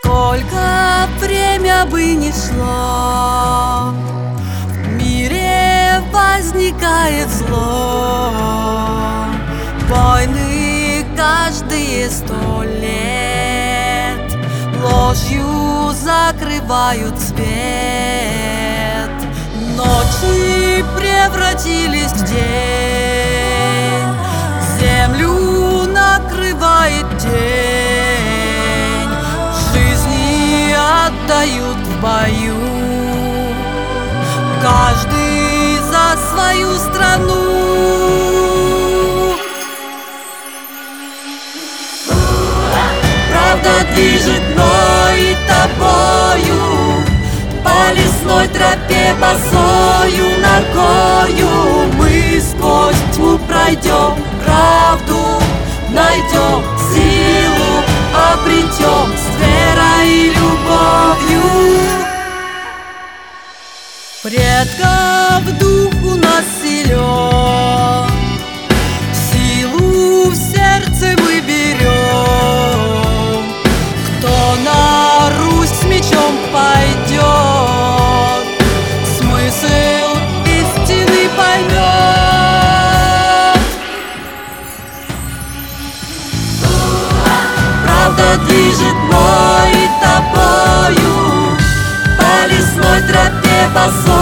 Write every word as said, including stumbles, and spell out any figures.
Сколько время бы ни шло, в мире возникает зло. Войны каждые сто лет ложью закрывают свет. Ночи превратились в день, землю накрывает тень. Жизни отдают в бою, каждый за свою страну. Правда движет мной и тобою, по лесной тропе босою ногою. Мы сквозь тьму пройдем, правду найдем, силу обретем с верой и любовью. Предков дух у нас силен, силу в сердце мы берем. Кто на Русь с мечом пойдет, смысл истины поймет. Правда движет мной и тобою, по лесной тропе босой